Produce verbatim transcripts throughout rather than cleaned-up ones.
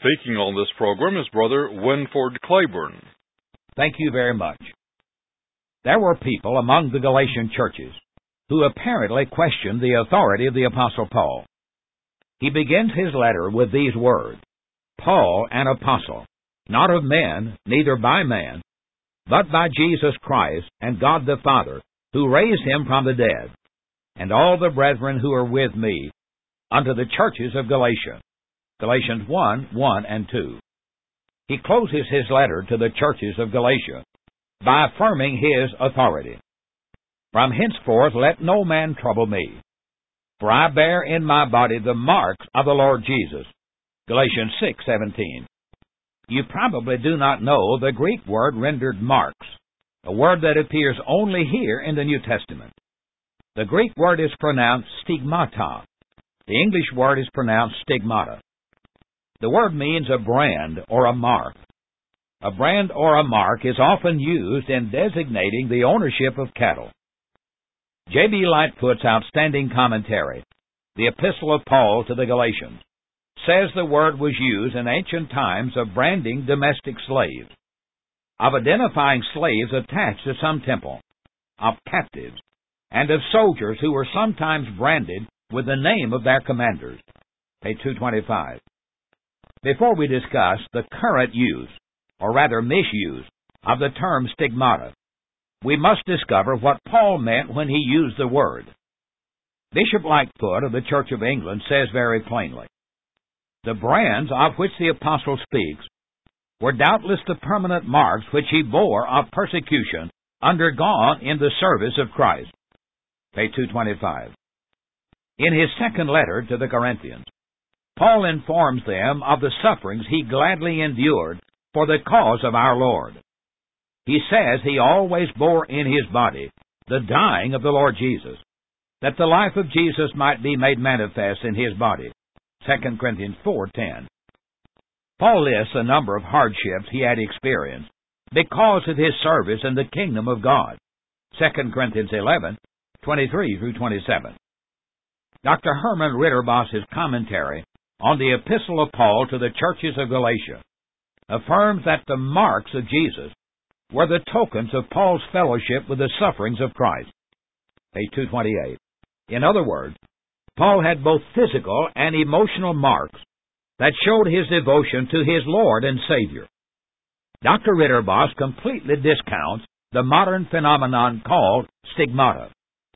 Speaking on this program is Brother Winford Claiborne. Thank you very much. There were people among the Galatian churches who apparently questioned the authority of the Apostle Paul. He begins his letter with these words, Paul, an apostle, not of men, neither by man, but by Jesus Christ and God the Father, who raised him from the dead, and all the brethren who are with me, unto the churches of Galatia. Galatians one, one and two. He closes his letter to the churches of Galatia by affirming his authority. From henceforth let no man trouble me, for I bear in my body the marks of the Lord Jesus. Galatians six, seventeen. You probably do not know the Greek word rendered marks, a word that appears only here in the New Testament. The Greek word is pronounced stigmata. The English word is pronounced stigmata. The word means a brand or a mark. A brand or a mark is often used in designating the ownership of cattle. J B Lightfoot's outstanding commentary, The Epistle of Paul to the Galatians, says the word was used in ancient times of branding domestic slaves, of identifying slaves attached to some temple, of captives, and of soldiers who were sometimes branded with the name of their commanders. Page two twenty-five. Before we discuss the current use, or rather misuse, of the term stigmata, we must discover what Paul meant when he used the word. Bishop Lightfoot of the Church of England says very plainly, the brands of which the apostle speaks were doubtless the permanent marks which he bore of persecution undergone in the service of Christ. Page two twenty-five. In his second letter to the Corinthians, Paul informs them of the sufferings he gladly endured for the cause of our Lord. He says he always bore in his body the dying of the Lord Jesus, that the life of Jesus might be made manifest in his body. Second Corinthians four ten. Paul lists a number of hardships he had experienced because of his service in the kingdom of God. Second Corinthians eleven, twenty-three through twenty-seven. Doctor Herman Ritterboss's commentary on the Epistle of Paul to the churches of Galatia affirms that the marks of Jesus were the tokens of Paul's fellowship with the sufferings of Christ. Page two twenty-eight. In other words, Paul had both physical and emotional marks that showed his devotion to his Lord and Savior. Doctor Ritterboss completely discounts the modern phenomenon called stigmata.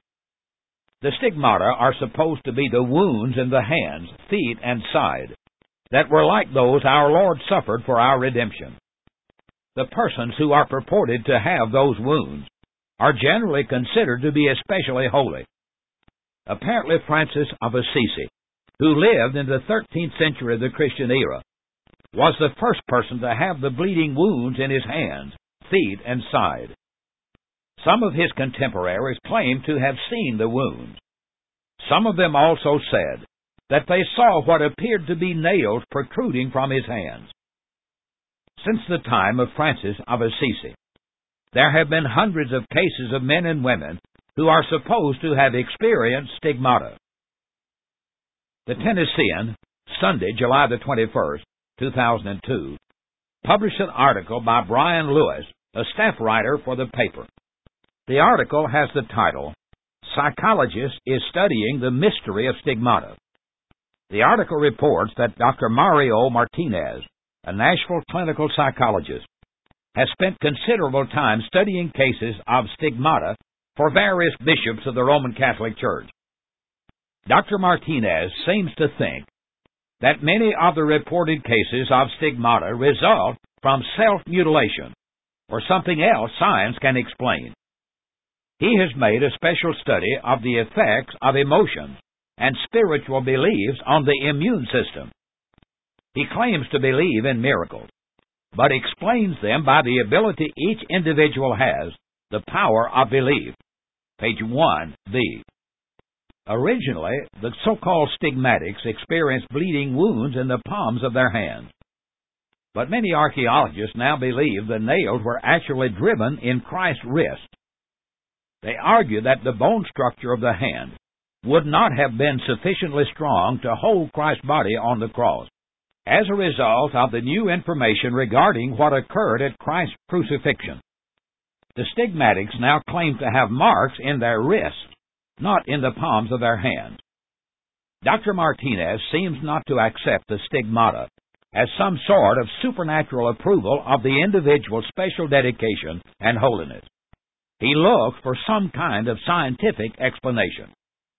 The stigmata are supposed to be the wounds in the hands, feet, and side that were like those our Lord suffered for our redemption. The persons who are purported to have those wounds are generally considered to be especially holy. Apparently Francis of Assisi, who lived in the thirteenth century of the Christian era, was the first person to have the bleeding wounds in his hands, feet, and side. Some of his contemporaries claimed to have seen the wounds. Some of them also said that they saw what appeared to be nails protruding from his hands. Since the time of Francis of Assisi, there have been hundreds of cases of men and women who are supposed to have experienced stigmata. The Tennessean, Sunday, July the twenty-first, two thousand two, published an article by Brian Lewis, a staff writer for the paper. The article has the title, Psychologist is Studying the Mystery of Stigmata. The article reports that Doctor Mario Martinez, a Nashville clinical psychologist, has spent considerable time studying cases of stigmata for various bishops of the Roman Catholic Church. Doctor Martinez seems to think that many of the reported cases of stigmata result from self-mutilation or something else science can explain. He has made a special study of the effects of emotions and spiritual beliefs on the immune system. He claims to believe in miracles, but explains them by the ability each individual has, the power of belief. Page one B. Originally, the so-called stigmatics experienced bleeding wounds in the palms of their hands. But many archaeologists now believe the nails were actually driven in Christ's wrist. They argue that the bone structure of the hand would not have been sufficiently strong to hold Christ's body on the cross. as a result of the new information regarding what occurred at Christ's crucifixion. The stigmatics now claim to have marks in their wrists, not in the palms of their hands. Doctor Martinez seems not to accept the stigmata as some sort of supernatural approval of the individual's special dedication and holiness. He looks for some kind of scientific explanation.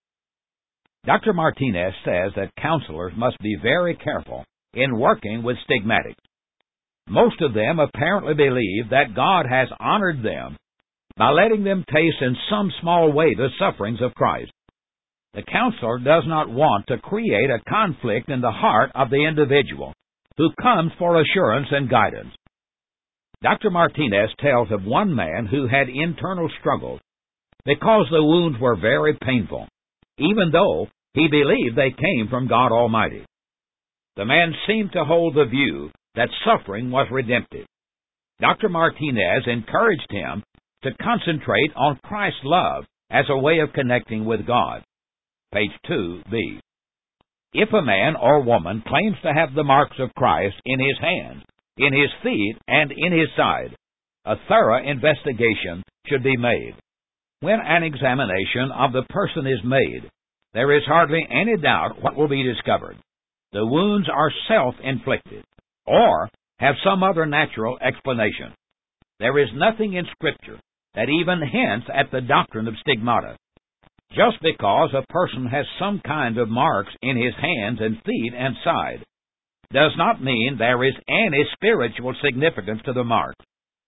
Doctor Martinez says that counselors must be very careful in working with stigmatics. Most of them apparently believe that God has honored them by letting them taste in some small way the sufferings of Christ. The counselor does not want to create a conflict in the heart of the individual who comes for assurance and guidance. Doctor Martinez tells of one man who had internal struggles because the wounds were very painful, even though he believed they came from God Almighty. The man seemed to hold the view that suffering was redemptive. Doctor Martinez encouraged him to concentrate on Christ's love as a way of connecting with God. Page two B. If a man or woman claims to have the marks of Christ in his hands, in his feet, and in his side, a thorough investigation should be made. When an examination of the person is made, there is hardly any doubt what will be discovered. The wounds are self-inflicted, or have some other natural explanation. There is nothing in Scripture that even hints at the doctrine of stigmata. Just because a person has some kind of marks in his hands and feet and side does not mean there is any spiritual significance to the marks.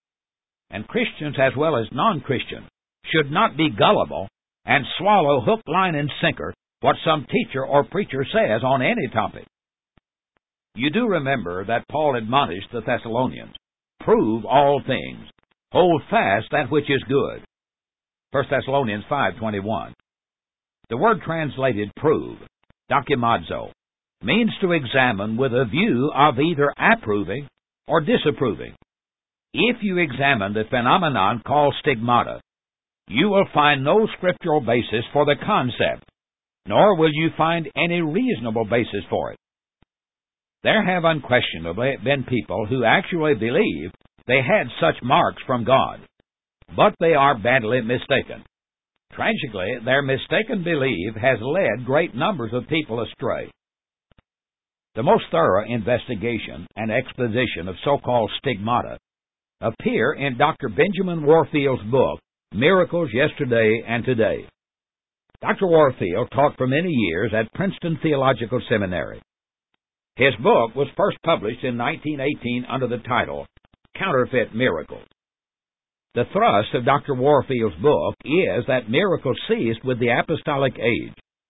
And Christians as well as non-Christians should not be gullible and swallow hook, line, and sinker what some teacher or preacher says on any topic. You do remember that Paul admonished the Thessalonians, "Prove all things, hold fast that which is good." First Thessalonians five twenty-one. The word translated prove, dokimazo, means to examine with a view of either approving or disapproving. If you examine the phenomenon called stigmata, you will find no scriptural basis for the concept, nor will you find any reasonable basis for it. There have unquestionably been people who actually believe they had such marks from God, but they are badly mistaken. Tragically, their mistaken belief has led great numbers of people astray. The most thorough investigation and exposition of so-called stigmata appear in Doctor Benjamin Warfield's book, Miracles Yesterday and Today. Doctor Warfield taught for many years at Princeton Theological Seminary. His book was first published in nineteen eighteen under the title Counterfeit Miracles. The thrust of Doctor Warfield's book is that miracles ceased with the apostolic age.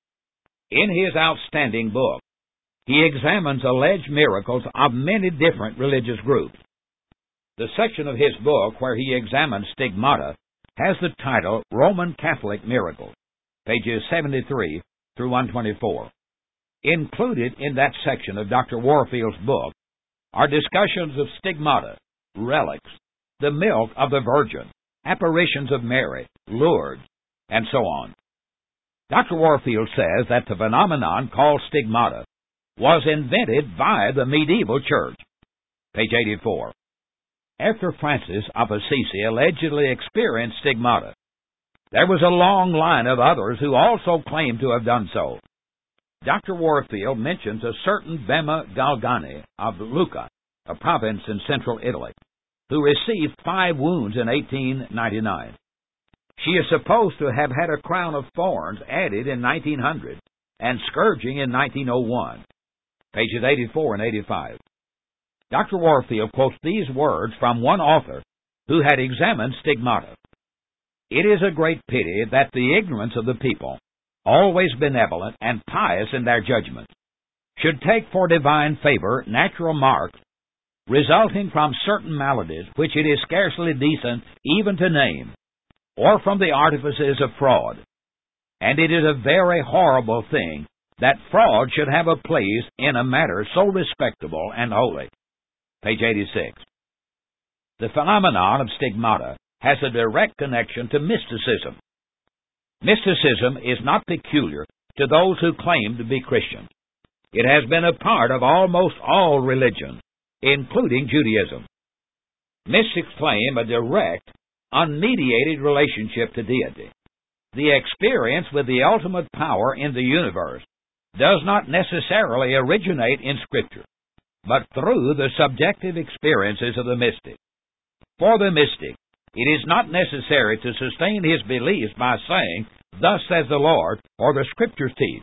In his outstanding book, he examines alleged miracles of many different religious groups. The section of his book where he examines stigmata has the title Roman Catholic Miracles, pages seventy-three through one twenty-four. Included in that section of Doctor Warfield's book are discussions of stigmata, relics, the milk of the Virgin, apparitions of Mary, Lourdes, and so on. Doctor Warfield says that the phenomenon called stigmata was invented by the medieval church. Page eighty-four. After Francis of Assisi allegedly experienced stigmata, there was a long line of others who also claimed to have done so. Doctor Warfield mentions a certain Bema Galgani of Lucca, a province in central Italy, who received five wounds in eighteen ninety-nine. She is supposed to have had a crown of thorns added in nineteen hundred and scourging in nineteen oh one. Pages eighty-four and eighty-five. Doctor Warfield quotes these words from one author who had examined stigmata. It is a great pity that the ignorance of the people, always benevolent and pious in their judgments, should take for divine favor natural marks resulting from certain maladies which it is scarcely decent even to name, or from the artifices of fraud. And it is a very horrible thing that fraud should have a place in a matter so respectable and holy. Page eighty-six. The phenomenon of stigmata has a direct connection to mysticism. Mysticism is not peculiar to those who claim to be Christians. It has been a part of almost all religions, including Judaism. Mystics claim a direct, unmediated relationship to deity. The experience with the ultimate power in the universe does not necessarily originate in Scripture, but through the subjective experiences of the mystic. For the mystic, it is not necessary to sustain his beliefs by saying, "Thus says the Lord," or "the Scriptures teach."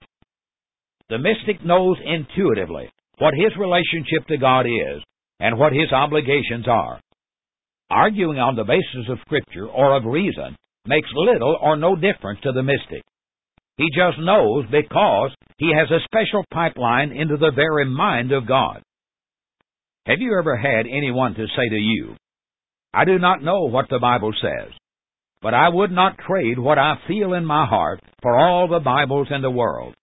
The mystic knows intuitively what his relationship to God is and what his obligations are. Arguing on the basis of Scripture or of reason makes little or no difference to the mystic. He just knows because he has a special pipeline into the very mind of God. Have you ever had anyone to say to you, "I do not know what the Bible says, but I would not trade what I feel in my heart for all the Bibles in the world"?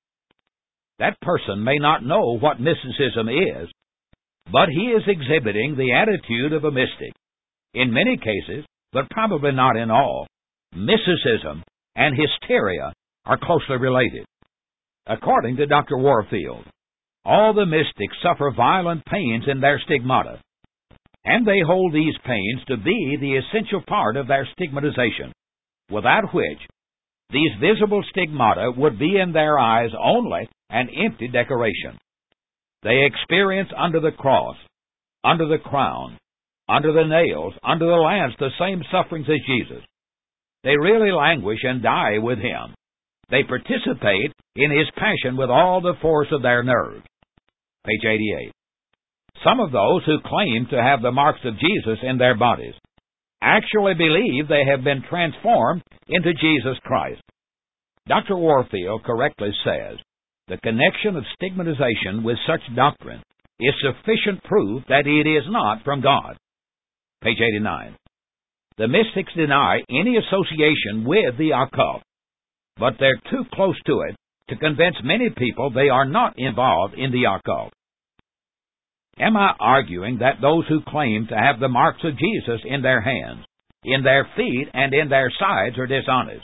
That person may not know what mysticism is, but he is exhibiting the attitude of a mystic. In many cases, but probably not in all, mysticism and hysteria are closely related. According to Doctor Warfield, all the mystics suffer violent pains in their stigmata, and they hold these pains to be the essential part of their stigmatization, without which these visible stigmata would be in their eyes only an empty decoration. They experience under the cross, under the crown, under the nails, under the lance, the same sufferings as Jesus. They really languish and die with Him. They participate in His passion with all the force of their nerves. Page eighty-eight. Some of those who claim to have the marks of Jesus in their bodies actually believe they have been transformed into Jesus Christ. Doctor Warfield correctly says, the connection of stigmatization with such doctrine is sufficient proof that it is not from God. Page eighty-nine. The mystics deny any association with the occult, but they're too close to it to convince many people they are not involved in the occult. Am I arguing that those who claim to have the marks of Jesus in their hands, in their feet, and in their sides are dishonest?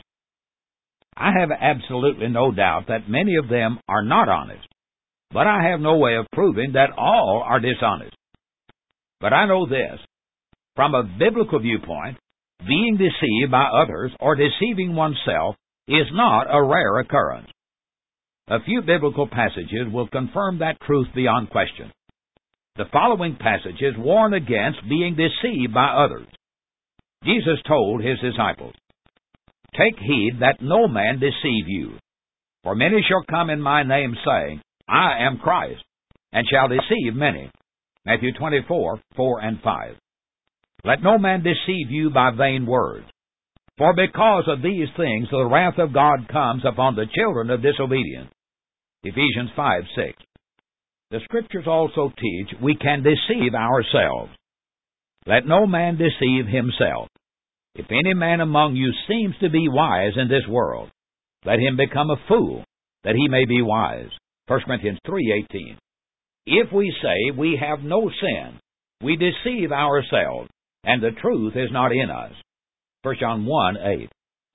I have absolutely no doubt that many of them are not honest, but I have no way of proving that all are dishonest. But I know this. From a biblical viewpoint, being deceived by others or deceiving oneself is not a rare occurrence. A few biblical passages will confirm that truth beyond question. The following passages warn against being deceived by others. Jesus told His disciples, "Take heed that no man deceive you. For many shall come in my name, saying, I am Christ, and shall deceive many." Matthew twenty-four, four and five. "Let no man deceive you by vain words. For because of these things the wrath of God comes upon the children of disobedience." Ephesians five, six. The Scriptures also teach we can deceive ourselves. "Let no man deceive himself. If any man among you seems to be wise in this world, let him become a fool, that he may be wise." First Corinthians three, eighteen. If we say we have no sin, we deceive ourselves, and the truth is not in us. First John one, eight.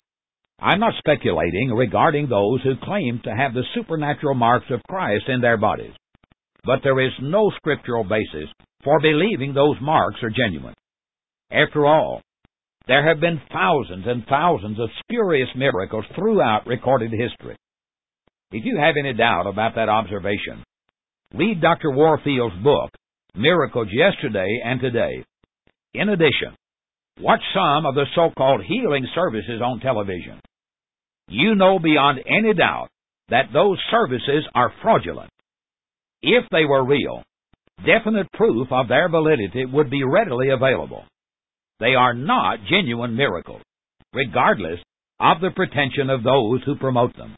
I'm not speculating regarding those who claim to have the supernatural marks of Christ in their bodies, but there is no scriptural basis for believing those marks are genuine. After all, there have been thousands and thousands of spurious miracles throughout recorded history. If you have any doubt about that observation, read Doctor Warfield's book, Miracles Yesterday and Today. In addition, watch some of the so-called healing services on television. You know beyond any doubt that those services are fraudulent. If they were real, definite proof of their validity would be readily available. They are not genuine miracles, regardless of the pretension of those who promote them.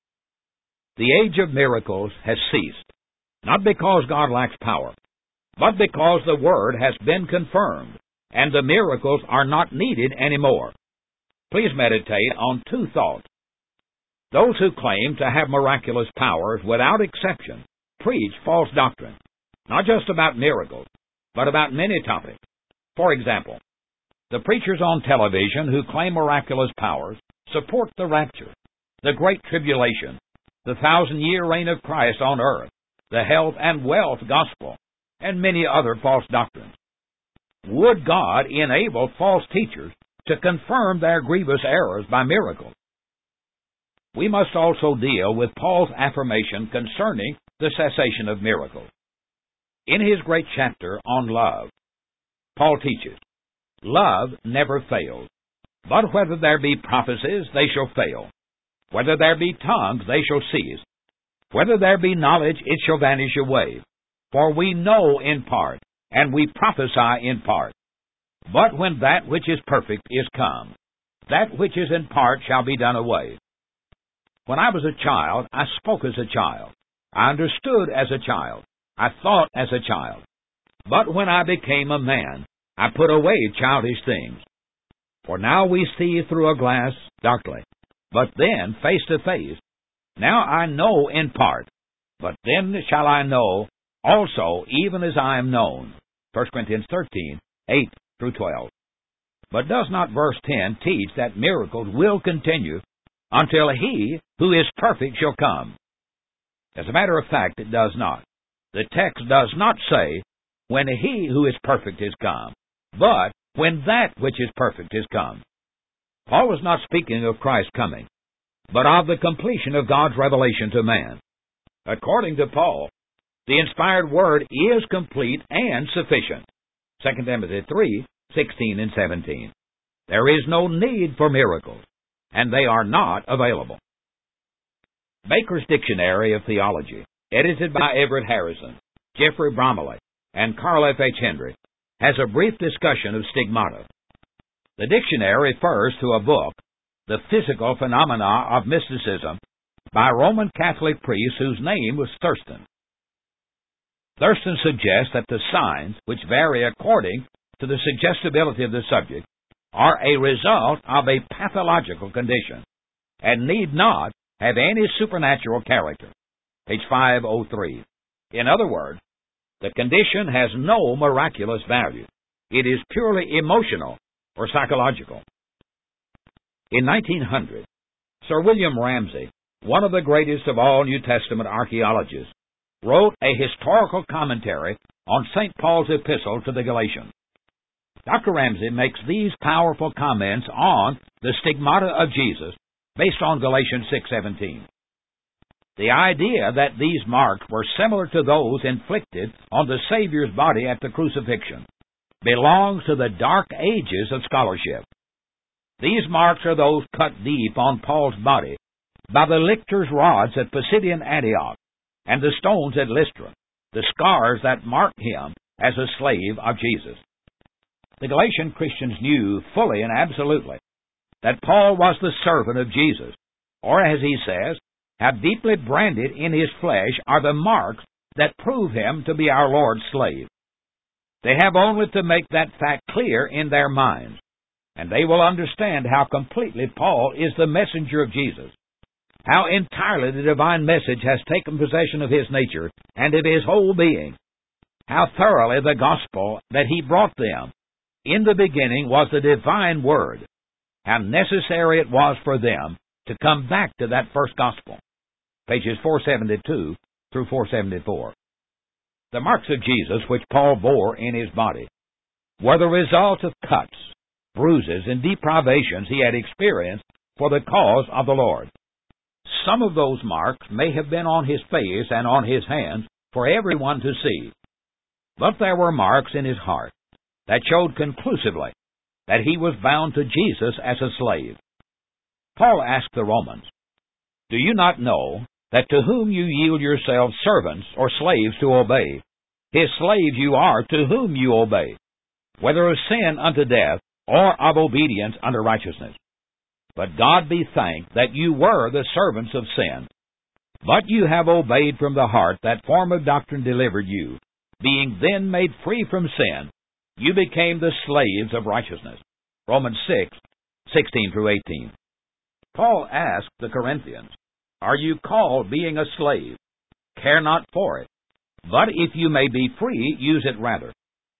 The age of miracles has ceased, not because God lacks power, but because the Word has been confirmed, and the miracles are not needed anymore. Please meditate on two thoughts. Those who claim to have miraculous powers, without exception, preach false doctrine, not just about miracles, but about many topics. For example, the preachers on television who claim miraculous powers support the rapture, the Great Tribulation, the thousand-year reign of Christ on earth, the health and wealth gospel, and many other false doctrines. Would God enable false teachers to confirm their grievous errors by miracles? We must also deal with Paul's affirmation concerning the cessation of miracles. In his great chapter on love, Paul teaches, "Love never fails, but whether there be prophecies, they shall fail. Whether there be tongues, they shall cease. Whether there be knowledge, it shall vanish away. For we know in part, and we prophesy in part. But when that which is perfect is come, that which is in part shall be done away. When I was a child, I spoke as a child. I understood as a child. I thought as a child. But when I became a man, I put away childish things. For now we see through a glass darkly, but then face to face. Now I know in part, but then shall I know also, even as I am known." First Corinthians thirteen, eight through twelve. But does not verse ten teach that miracles will continue until He who is perfect shall come? As a matter of fact, it does not. The text does not say, "when He who is perfect is come," but "when that which is perfect is come." Paul was not speaking of Christ's coming, but of the completion of God's revelation to man. According to Paul, the inspired Word is complete and sufficient. Second Timothy three, sixteen and seventeen. There is no need for miracles, and they are not available. Baker's Dictionary of Theology, edited by Everett Harrison, Jeffrey Bromley, and Carl F. H. Hendry, has a brief discussion of stigmata. The dictionary refers to a book, The Physical Phenomena of Mysticism, by a Roman Catholic priest whose name was Thurston. Thurston suggests that the signs, which vary according to the suggestibility of the subject, are a result of a pathological condition, and need not have any supernatural character. Page five oh three. In other words, the condition has no miraculous value. It is purely emotional or psychological. In nineteen hundred, Sir William Ramsay, one of the greatest of all New Testament archaeologists, wrote a historical commentary on Saint Paul's epistle to the Galatians. Doctor Ramsay makes these powerful comments on the stigmata of Jesus based on Galatians six seventeen. The idea that these marks were similar to those inflicted on the Savior's body at the crucifixion belongs to the dark ages of scholarship. These marks are those cut deep on Paul's body by the lictor's rods at Pisidian Antioch and the stones at Lystra, the scars that marked him as a slave of Jesus. The Galatian Christians knew fully and absolutely that Paul was the servant of Jesus, or as he says, have deeply branded in his flesh are the marks that prove him to be our Lord's slave. They have only to make that fact clear in their minds, and they will understand how completely Paul is the messenger of Jesus, how entirely the divine message has taken possession of his nature and of his whole being, how thoroughly the gospel that he brought them in the beginning was the divine word, how necessary it was for them to come back to that first gospel. Pages four seventy-two through four seventy-four. The marks of Jesus which Paul bore in his body were the result of cuts, bruises, and deprivations he had experienced for the cause of the Lord. Some of those marks may have been on his face and on his hands for everyone to see, but there were marks in his heart that showed conclusively that he was bound to Jesus as a slave. Paul asked the Romans, "Do you not know that to whom you yield yourselves servants or slaves to obey, his slaves you are to whom you obey, whether of sin unto death or of obedience unto righteousness? But God be thanked that you were the servants of sin, but you have obeyed from the heart that form of doctrine delivered you. Being then made free from sin, you became the slaves of righteousness." Romans six, sixteen through eighteen. Paul asked the Corinthians, "Are you called being a slave? Care not for it. But if you may be free, use it rather.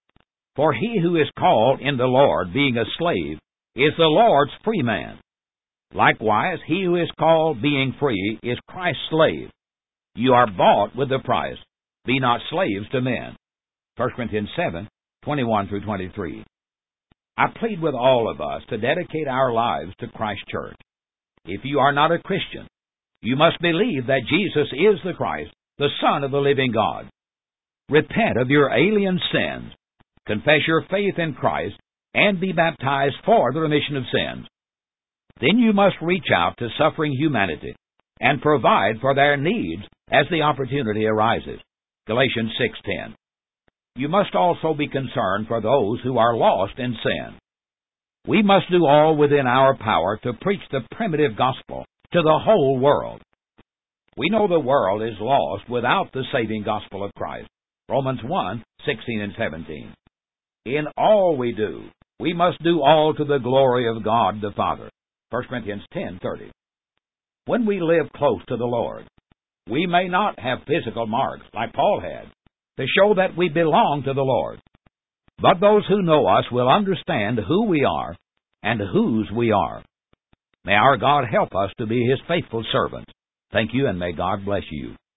For he who is called in the Lord being a slave is the Lord's free man. Likewise, he who is called being free is Christ's slave. You are bought with a price. Be not slaves to men. First Corinthians seven, twenty-one through twenty-three. I plead with all of us to dedicate our lives to Christ's church. If you are not a Christian, you must believe that Jesus is the Christ, the Son of the living God. Repent of your alien sins, confess your faith in Christ, and be baptized for the remission of sins. Then you must reach out to suffering humanity and provide for their needs as the opportunity arises. Galatians six ten. You must also be concerned for those who are lost in sin. We must do all within our power to preach the primitive gospel to the whole world. We know the world is lost without the saving gospel of Christ. Romans one, sixteen and seventeen. In all we do, we must do all to the glory of God the Father. First Corinthians ten, thirty. When we live close to the Lord, we may not have physical marks like Paul had to show that we belong to the Lord. But those who know us will understand who we are and whose we are. May our God help us to be His faithful servants. Thank you, and may God bless you.